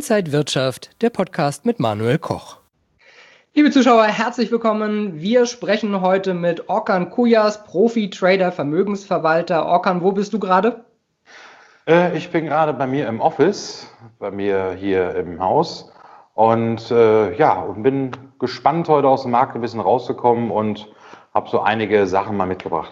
Inside Wirtschaft, der Podcast mit Manuel Koch. Liebe Zuschauer, herzlich willkommen. Wir sprechen heute mit Orkan Kujas, Profi-Trader, Vermögensverwalter. Orkan, wo bist du gerade? Ich bin gerade bei mir im Office, bei mir hier im Haus und bin gespannt, heute aus dem Markt ein bisschen rauszukommen und habe so einige Sachen mal mitgebracht.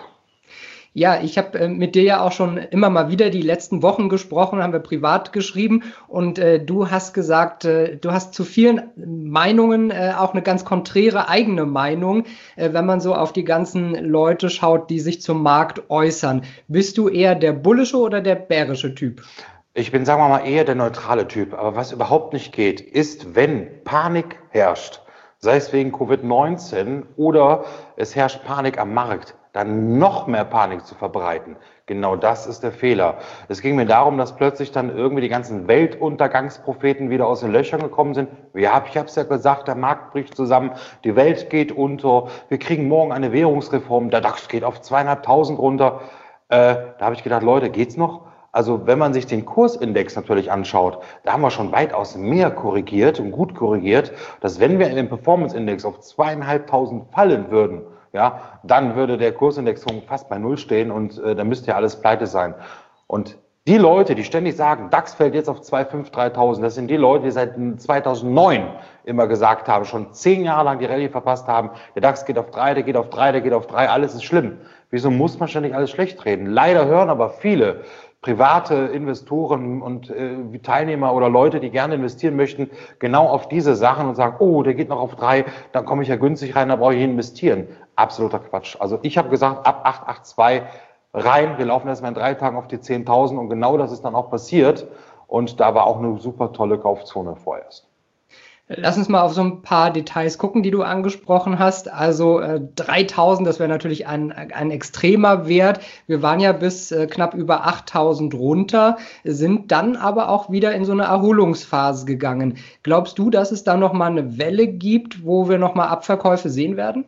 Ja, ich habe mit dir ja auch schon immer mal wieder die letzten Wochen gesprochen, haben wir privat geschrieben und du hast gesagt, du hast zu vielen Meinungen auch eine ganz konträre eigene Meinung, wenn man so auf die ganzen Leute schaut, die sich zum Markt äußern. Bist du eher der bullische oder der bärische Typ? Ich bin, sagen wir mal, eher der neutrale Typ. Aber was überhaupt nicht geht, ist, wenn Panik herrscht, sei es wegen Covid-19 oder es herrscht Panik am Markt, dann noch mehr Panik zu verbreiten. Genau das ist der Fehler. Es ging mir darum, dass plötzlich dann irgendwie die ganzen Weltuntergangspropheten wieder aus den Löchern gekommen sind. Ja, ich habe es ja gesagt, der Markt bricht zusammen, die Welt geht unter, wir kriegen morgen eine Währungsreform, der DAX geht auf 2.500 runter. Da habe ich gedacht, Leute, geht's noch? Also wenn man sich den Kursindex natürlich anschaut, da haben wir schon weitaus mehr korrigiert und gut korrigiert, dass wenn wir in den Performance-Index auf 2.500 fallen würden, ja, dann würde der Kursindex fast bei Null stehen und dann müsste ja alles pleite sein. Und die Leute, die ständig sagen, DAX fällt jetzt auf 2.500, 3.000, das sind die Leute, die seit 2009 immer gesagt haben, schon 10 Jahre lang die Rallye verpasst haben, der DAX geht auf 3, der geht auf 3, der geht auf 3, alles ist schlimm. Wieso muss man ständig alles schlecht reden? Leider hören aber viele private Investoren und Teilnehmer oder Leute, die gerne investieren möchten, genau auf diese Sachen und sagen, oh, der geht noch auf 3, dann komme ich ja günstig rein, da brauche ich investieren. Absoluter Quatsch. Also ich habe gesagt, ab 8,82 rein, wir laufen erstmal in 3 Tagen auf die 10.000 und genau das ist dann auch passiert und da war auch eine super tolle Kaufzone vorerst. Lass uns mal auf so ein paar Details gucken, die du angesprochen hast. Also 3.000, das wäre natürlich ein extremer Wert. Wir waren ja bis knapp über 8.000 runter, sind dann aber auch wieder in so eine Erholungsphase gegangen. Glaubst du, dass es da nochmal eine Welle gibt, wo wir nochmal Abverkäufe sehen werden?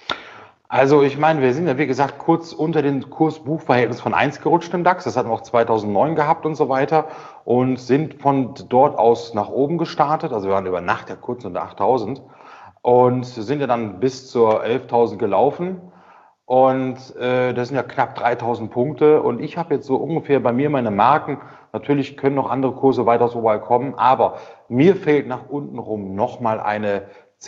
Also ich meine, wir sind ja wie gesagt kurz unter dem Kurs-Buch-Verhältnis von 1 gerutscht im DAX, das hatten wir auch 2009 gehabt und so weiter und sind von dort aus nach oben gestartet, also wir waren über Nacht ja kurz unter 8.000 und sind ja dann bis zur 11.000 gelaufen und das sind ja knapp 3.000 Punkte und ich habe jetzt so ungefähr bei mir meine Marken, natürlich können noch andere Kurse weiter so weit kommen, aber mir fehlt nach unten rum nochmal eine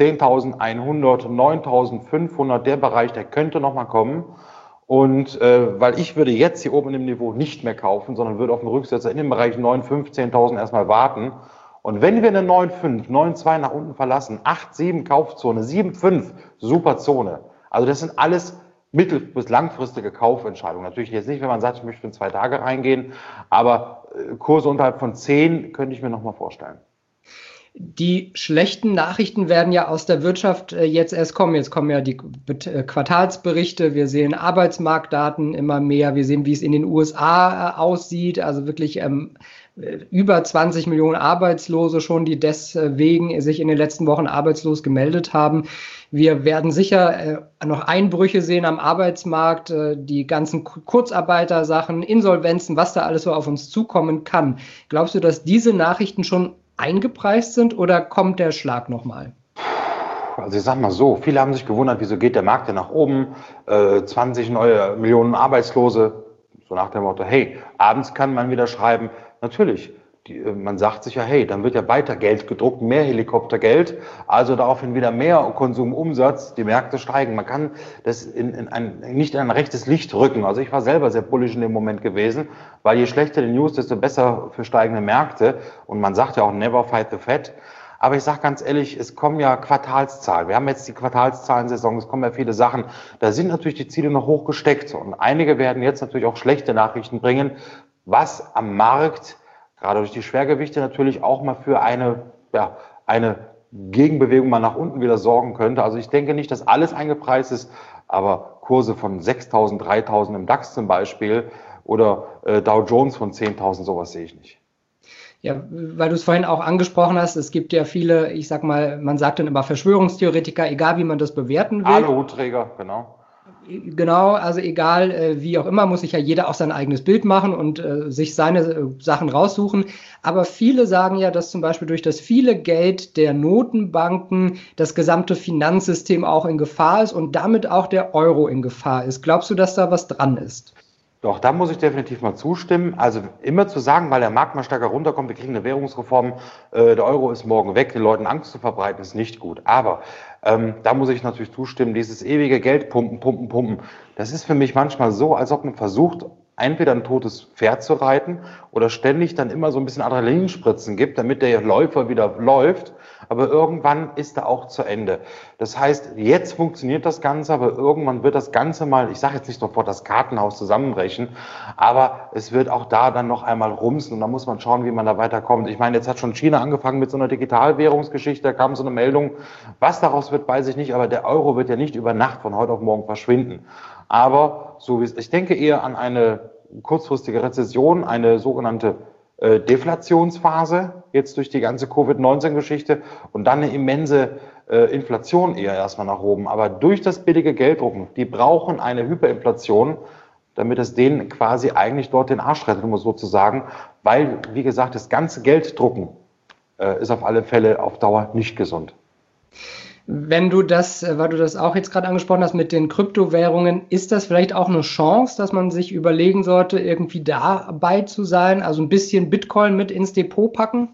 10.100, 9.500, der Bereich, der könnte nochmal kommen. Und weil ich würde jetzt hier oben in dem Niveau nicht mehr kaufen, sondern würde auf den Rücksetzer in dem Bereich 9.500, 10.000 erstmal warten. Und wenn wir eine 9.5, 9.2 nach unten verlassen, 8.7 Kaufzone, 7.5 super Zone. Also das sind alles mittel- bis langfristige Kaufentscheidungen. Natürlich jetzt nicht, wenn man sagt, ich möchte in 2 Tage reingehen, aber Kurse unterhalb von 10 könnte ich mir nochmal vorstellen. Die schlechten Nachrichten werden ja aus der Wirtschaft jetzt erst kommen. Jetzt kommen ja die Quartalsberichte. Wir sehen Arbeitsmarktdaten immer mehr. Wir sehen, wie es in den USA aussieht. Also wirklich über 20 Millionen Arbeitslose schon, die deswegen sich in den letzten Wochen arbeitslos gemeldet haben. Wir werden sicher noch Einbrüche sehen am Arbeitsmarkt, die ganzen Kurzarbeitersachen, Insolvenzen, was da alles so auf uns zukommen kann. Glaubst du, dass diese Nachrichten schon eingepreist sind oder kommt der Schlag nochmal? Also ich sag mal so, viele haben sich gewundert, wieso geht der Markt denn nach oben, 20 neue Millionen Arbeitslose, so nach dem Motto, hey, abends kann man wieder schreiben, natürlich, man sagt sich ja, hey, dann wird ja weiter Geld gedruckt, mehr Helikoptergeld, also daraufhin wieder mehr Konsumumsatz, die Märkte steigen. Man kann das nicht in ein rechtes Licht rücken. Also ich war selber sehr bullisch in dem Moment gewesen, weil je schlechter die News, desto besser für steigende Märkte. Und man sagt ja auch, never fight the Fed. Aber ich sage ganz ehrlich, es kommen ja Quartalszahlen. Wir haben jetzt die Quartalszahlensaison, es kommen ja viele Sachen. Da sind natürlich die Ziele noch hoch gesteckt. Und einige werden jetzt natürlich auch schlechte Nachrichten bringen, was am Markt gerade durch die Schwergewichte natürlich auch mal für eine Gegenbewegung mal nach unten wieder sorgen könnte. Also ich denke nicht, dass alles eingepreist ist, aber Kurse von 6.000, 3.000 im DAX zum Beispiel oder Dow Jones von 10.000, sowas sehe ich nicht. Ja, weil du es vorhin auch angesprochen hast, es gibt ja viele, ich sag mal, man sagt dann immer Verschwörungstheoretiker, egal wie man das bewerten will. Aluhutträger, genau. Genau, also egal wie auch immer, muss sich ja jeder auch sein eigenes Bild machen und sich seine Sachen raussuchen. Aber viele sagen ja, dass zum Beispiel durch das viele Geld der Notenbanken das gesamte Finanzsystem auch in Gefahr ist und damit auch der Euro in Gefahr ist. Glaubst du, dass da was dran ist? Doch, da muss ich definitiv mal zustimmen. Also immer zu sagen, weil der Markt mal stärker runterkommt, wir kriegen eine Währungsreform, der Euro ist morgen weg, den Leuten Angst zu verbreiten, ist nicht gut. Aber da muss ich natürlich zustimmen, dieses ewige Geld pumpen, pumpen, pumpen, das ist für mich manchmal so, als ob man versucht, entweder ein totes Pferd zu reiten oder ständig dann immer so ein bisschen Adrenalinspritzen gibt, damit der Läufer wieder läuft. Aber irgendwann ist er auch zu Ende. Das heißt, jetzt funktioniert das Ganze, aber irgendwann wird das Ganze mal, ich sage jetzt nicht sofort das Kartenhaus zusammenbrechen, aber es wird auch da dann noch einmal rumsen und da muss man schauen, wie man da weiterkommt. Ich meine, jetzt hat schon China angefangen mit so einer Digitalwährungsgeschichte, da kam so eine Meldung, was daraus wird, weiß ich nicht, aber der Euro wird ja nicht über Nacht von heute auf morgen verschwinden. Aber so wie es, ich denke eher an eine kurzfristige Rezession, eine sogenannte Deflationsphase, jetzt durch die ganze Covid-19-Geschichte und dann eine immense Inflation eher erstmal nach oben. Aber durch das billige Gelddrucken, die brauchen eine Hyperinflation, damit es denen quasi eigentlich dort den Arsch rettet, um es so zu sagen, weil, wie gesagt, das ganze Gelddrucken ist auf alle Fälle auf Dauer nicht gesund. Wenn du das, weil du das auch jetzt gerade angesprochen hast mit den Kryptowährungen, ist das vielleicht auch eine Chance, dass man sich überlegen sollte, irgendwie dabei zu sein, also ein bisschen Bitcoin mit ins Depot packen?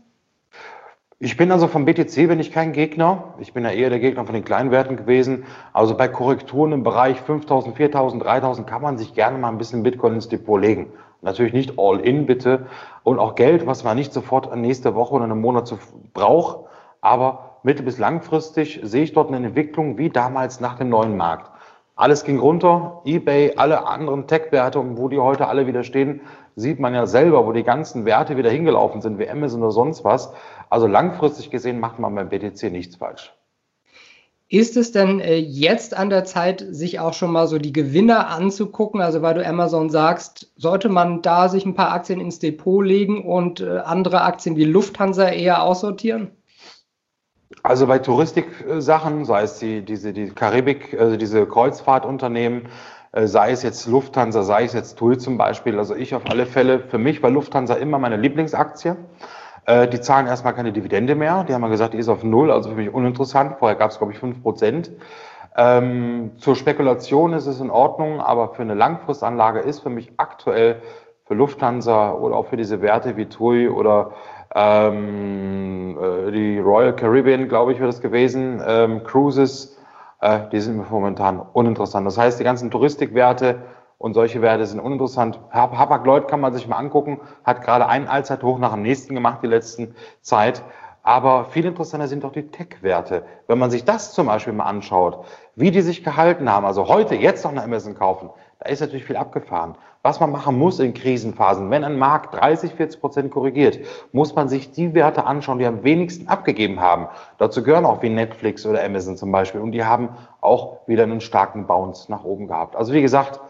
Ich bin also vom BTC bin ich kein Gegner. Ich bin ja eher der Gegner von den Kleinwerten gewesen. Also bei Korrekturen im Bereich 5.000, 4.000, 3.000 kann man sich gerne mal ein bisschen Bitcoin ins Depot legen. Natürlich nicht all in, bitte. Und auch Geld, was man nicht sofort nächste Woche oder einen Monat braucht, aber mittel- bis langfristig sehe ich dort eine Entwicklung wie damals nach dem neuen Markt. Alles ging runter, eBay, alle anderen Tech-Werte, wo die heute alle wieder stehen, sieht man ja selber, wo die ganzen Werte wieder hingelaufen sind, wie Amazon oder sonst was. Also langfristig gesehen macht man beim BTC nichts falsch. Ist es denn jetzt an der Zeit, sich auch schon mal so die Gewinner anzugucken? Also weil du Amazon sagst, sollte man da sich ein paar Aktien ins Depot legen und andere Aktien wie Lufthansa eher aussortieren? Also bei Touristiksachen, sei es die Karibik, also diese Kreuzfahrtunternehmen, sei es jetzt Lufthansa, sei es jetzt TUI zum Beispiel, also ich auf alle Fälle, für mich war Lufthansa immer meine Lieblingsaktie. Die zahlen erstmal keine Dividende mehr, die haben ja gesagt, die ist auf Null, also für mich uninteressant, vorher gab es glaube ich 5%. Zur Spekulation ist es in Ordnung, aber für eine Langfristanlage ist für mich aktuell für Lufthansa oder auch für diese Werte wie TUI oder die Royal Caribbean, glaube ich, wird es gewesen, Cruises, die sind mir momentan uninteressant. Das heißt, die ganzen Touristikwerte und solche Werte sind uninteressant. Hapag-Lloyd kann man sich mal angucken, hat gerade einen Allzeithoch nach dem nächsten gemacht die letzten Zeit. Aber viel interessanter sind doch die Tech-Werte. Wenn man sich das zum Beispiel mal anschaut, wie die sich gehalten haben, also heute, jetzt noch eine Amazon kaufen, da ist natürlich viel abgefahren. Was man machen muss in Krisenphasen, wenn ein Markt 30-40% korrigiert, muss man sich die Werte anschauen, die am wenigsten abgegeben haben. Dazu gehören auch wie Netflix oder Amazon zum Beispiel. Und die haben auch wieder einen starken Bounce nach oben gehabt. Also wie gesagt,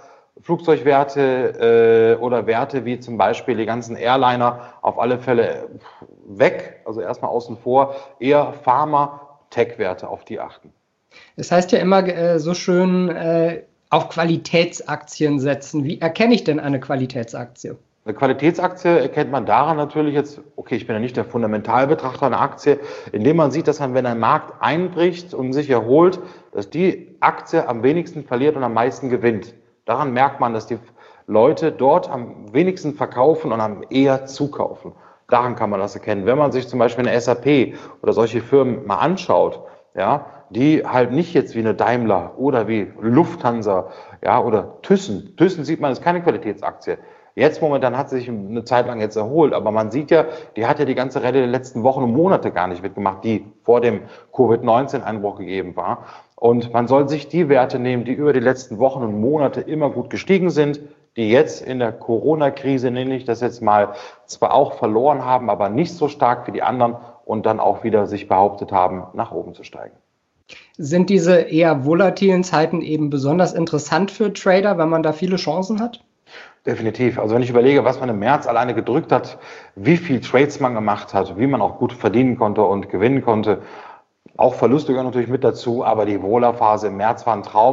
Flugzeugwerte oder Werte wie zum Beispiel die ganzen Airliner auf alle Fälle weg, also erstmal außen vor, eher Pharma, Tech-Werte, auf die achten. Das heißt ja immer so schön auf Qualitätsaktien setzen. Wie erkenne ich denn eine Qualitätsaktie? Eine Qualitätsaktie erkennt man daran natürlich jetzt, okay, ich bin ja nicht der Fundamentalbetrachter einer Aktie, indem man sieht, dass wenn ein Markt einbricht und sich erholt, dass die Aktie am wenigsten verliert und am meisten gewinnt. Daran merkt man, dass die Leute dort am wenigsten verkaufen und am eher zukaufen. Daran kann man das erkennen. Wenn man sich zum Beispiel eine SAP oder solche Firmen mal anschaut, ja, die halt nicht jetzt wie eine Daimler oder wie Lufthansa, ja, oder Thyssen. Thyssen sieht man, ist keine Qualitätsaktie. Jetzt momentan hat sie sich eine Zeit lang jetzt erholt, aber man sieht ja, die hat ja die ganze Rallye der letzten Wochen und Monate gar nicht mitgemacht, die vor dem Covid-19-Einbruch gegeben war. Und man soll sich die Werte nehmen, die über die letzten Wochen und Monate immer gut gestiegen sind, die jetzt in der Corona-Krise, nenne ich das jetzt mal, zwar auch verloren haben, aber nicht so stark wie die anderen und dann auch wieder sich behauptet haben, nach oben zu steigen. Sind diese eher volatilen Zeiten eben besonders interessant für Trader, weil man da viele Chancen hat? Definitiv. Also wenn ich überlege, was man im März alleine gedrückt hat, wie viel Trades man gemacht hat, wie man auch gut verdienen konnte und gewinnen konnte, auch Verluste gehören natürlich mit dazu, aber die Vola-Phase im März war ein Traum,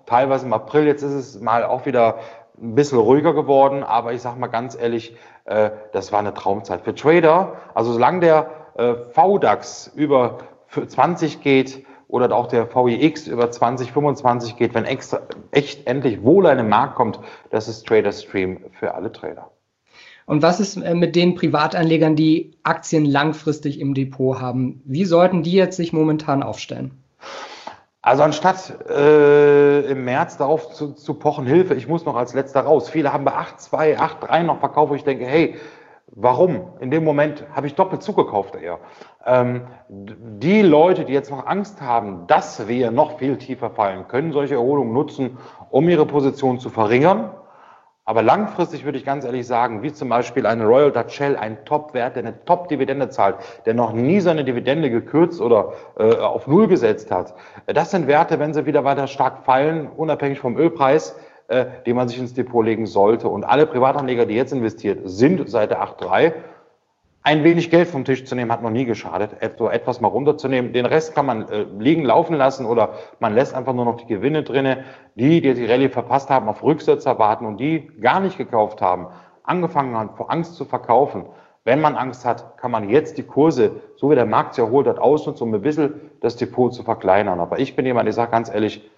teilweise im April. Jetzt ist es mal auch wieder ein bisschen ruhiger geworden, aber ich sage mal ganz ehrlich, das war eine Traumzeit für Trader. Also solange der VDAX über 20 geht oder auch der VIX über 20, 25 geht, wenn echt endlich Wohler in den Markt kommt, das ist Trader Stream für alle Trader. Und was ist mit den Privatanlegern, die Aktien langfristig im Depot haben? Wie sollten die jetzt sich momentan aufstellen? Also anstatt im März darauf zu pochen, Hilfe, ich muss noch als letzter raus. Viele haben bei 8,2, 8,3 noch verkauft, wo ich denke, hey, warum? In dem Moment habe ich doppelt zugekauft eher. Die Leute, die jetzt noch Angst haben, dass wir noch viel tiefer fallen, können solche Erholungen nutzen, um ihre Position zu verringern. Aber langfristig würde ich ganz ehrlich sagen, wie zum Beispiel eine Royal Dutch Shell, ein Top-Wert, der eine Top-Dividende zahlt, der noch nie seine Dividende gekürzt oder auf Null gesetzt hat. Das sind Werte, wenn sie wieder weiter stark fallen, unabhängig vom Ölpreis, die man sich ins Depot legen sollte. Und alle Privatanleger, die jetzt investiert sind, seit der 8,3, ein wenig Geld vom Tisch zu nehmen, hat noch nie geschadet, etwas mal runterzunehmen. Den Rest kann man liegen, laufen lassen oder man lässt einfach nur noch die Gewinne drinne. Die Rallye verpasst haben, auf Rücksetzer warten und die gar nicht gekauft haben, angefangen haben, vor Angst zu verkaufen. Wenn man Angst hat, kann man jetzt die Kurse, so wie der Markt sich erholt hat, ausnutzen, um ein bisschen das Depot zu verkleinern. Aber ich bin jemand, ich sage ganz ehrlich,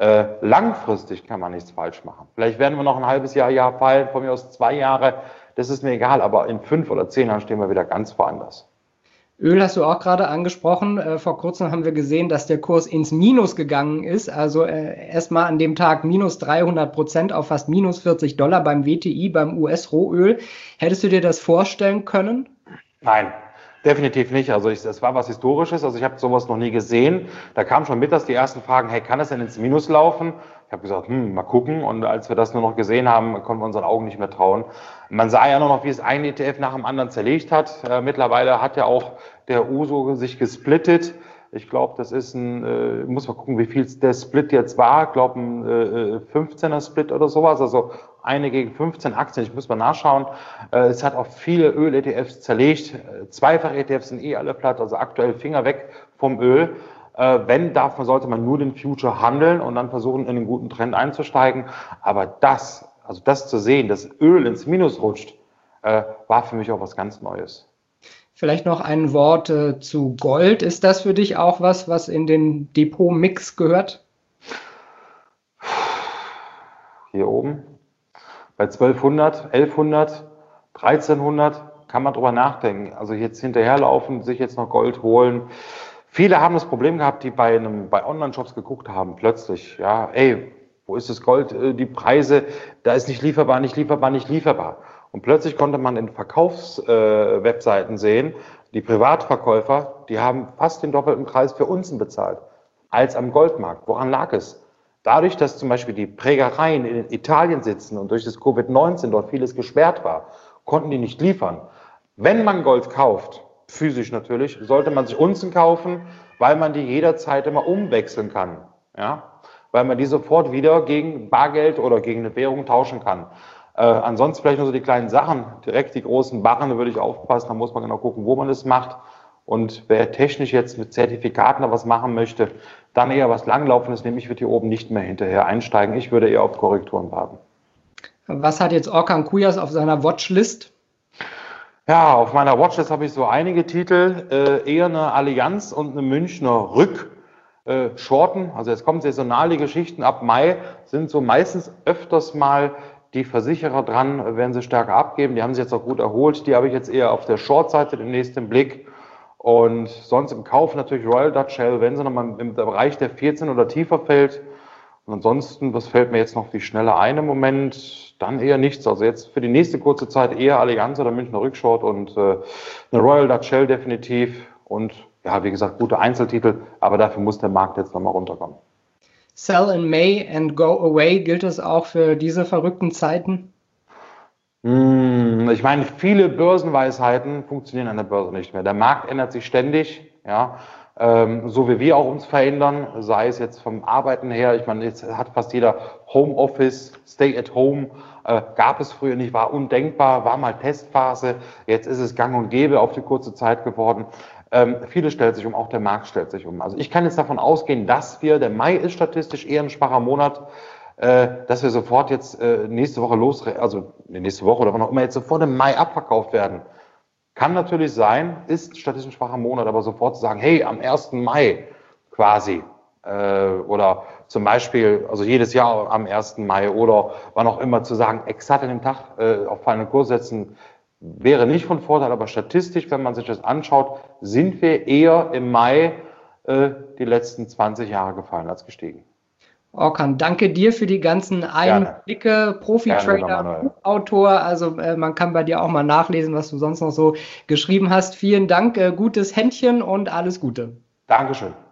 langfristig kann man nichts falsch machen. Vielleicht werden wir noch ein halbes Jahr fallen, von mir aus 2 Jahre. Das ist mir egal, aber in 5 oder 10 Jahren stehen wir wieder ganz woanders. Öl hast du auch gerade angesprochen. Vor kurzem haben wir gesehen, dass der Kurs ins Minus gegangen ist. Also erstmal an dem Tag minus 300% auf fast minus $40 beim WTI, beim US-Rohöl. Hättest du dir das vorstellen können? Nein. Definitiv nicht. Also das war was Historisches. Also ich habe sowas noch nie gesehen. Da kamen schon mittags die ersten Fragen, hey, kann es denn ins Minus laufen? Ich habe gesagt, mal gucken. Und als wir das nur noch gesehen haben, konnten wir unseren Augen nicht mehr trauen. Man sah ja nur noch, wie es ein ETF nach dem anderen zerlegt hat. Mittlerweile hat ja auch der USO sich gesplittet. Ich glaube, das ist muss man gucken, wie viel der Split jetzt war. Ich glaube, ein 15er Split oder sowas. Also eine gegen 15 Aktien. Ich muss mal nachschauen. Es hat auch viele Öl-ETFs zerlegt. Zweifach-ETFs sind alle platt. Also aktuell Finger weg vom Öl. Wenn, sollte man nur den Future handeln und dann versuchen, in einen guten Trend einzusteigen. Aber das zu sehen, dass Öl ins Minus rutscht, war für mich auch was ganz Neues. Vielleicht noch ein Wort zu Gold. Ist das für dich auch was in den Depot-Mix gehört? Hier oben bei 1200, 1100, 1300 kann man drüber nachdenken. Also jetzt hinterherlaufen, sich jetzt noch Gold holen. Viele haben das Problem gehabt, die bei Online-Shops geguckt haben, plötzlich, ja, ey, wo ist das Gold? Die Preise, da ist nicht lieferbar. Und plötzlich konnte man in Verkaufswebseiten sehen, die Privatverkäufer, die haben fast den doppelten Preis für Unzen bezahlt als am Goldmarkt. Woran lag es? Dadurch, dass zum Beispiel die Prägereien in Italien sitzen und durch das Covid-19 dort vieles gesperrt war, konnten die nicht liefern. Wenn man Gold kauft, physisch natürlich, sollte man sich Unzen kaufen, weil man die jederzeit immer umwechseln kann. Ja? Weil man die sofort wieder gegen Bargeld oder gegen eine Währung tauschen kann. Ansonsten vielleicht nur so die kleinen Sachen, direkt die großen Barren, da würde ich aufpassen, da muss man genau gucken, wo man das macht. Und wer technisch jetzt mit Zertifikaten da was machen möchte, dann eher was Langlaufendes, nämlich wird hier oben nicht mehr hinterher einsteigen. Ich würde eher auf Korrekturen warten. Was hat jetzt Orkan Kuyas auf seiner Watchlist? Ja, auf meiner Watchlist habe ich so einige Titel, eher eine Allianz und eine Münchner Shorten. Also jetzt kommen saisonale Geschichten. Ab Mai sind so meistens öfters mal die Versicherer dran, werden sie stärker abgeben. Die haben sich jetzt auch gut erholt. Die habe ich jetzt eher auf der Short-Seite demnächst im Blick. Und sonst im Kauf natürlich Royal Dutch Shell, wenn sie nochmal im Bereich der 14 oder tiefer fällt. Und ansonsten, was fällt mir jetzt noch wie schneller ein im Moment? Dann eher nichts. Also jetzt für die nächste kurze Zeit eher Allianz oder Münchner Rückshort und eine Royal Dutch Shell definitiv. Und ja, wie gesagt, gute Einzeltitel, aber dafür muss der Markt jetzt nochmal runterkommen. Sell in May and go away, gilt das auch für diese verrückten Zeiten? Ich meine, viele Börsenweisheiten funktionieren an der Börse nicht mehr. Der Markt ändert sich ständig, ja, so wie wir auch uns verändern, sei es jetzt vom Arbeiten her. Ich meine, jetzt hat fast jeder Homeoffice, Stay at Home, gab es früher nicht, war undenkbar, war mal Testphase. Jetzt ist es gang und gäbe auf die kurze Zeit geworden. Viele stellt sich um, auch der Markt stellt sich um. Also ich kann jetzt davon ausgehen, der Mai ist statistisch eher ein schwacher Monat, dass wir sofort jetzt nächste Woche nächste Woche oder wann auch immer jetzt sofort im Mai abverkauft werden. Kann natürlich sein, ist statistisch ein schwacher Monat, aber sofort zu sagen, hey, am 1. Mai quasi, oder zum Beispiel, also jedes Jahr am 1. Mai oder wann auch immer zu sagen, exakt an dem Tag auf fallenden Kurs setzen, wäre nicht von Vorteil, aber statistisch, wenn man sich das anschaut, sind wir eher im Mai die letzten 20 Jahre gefallen als gestiegen. Orkan, danke dir für die ganzen Einblicke, Profi-Trader, Buchautor, also man kann bei dir auch mal nachlesen, was du sonst noch so geschrieben hast. Vielen Dank, gutes Händchen und alles Gute. Dankeschön.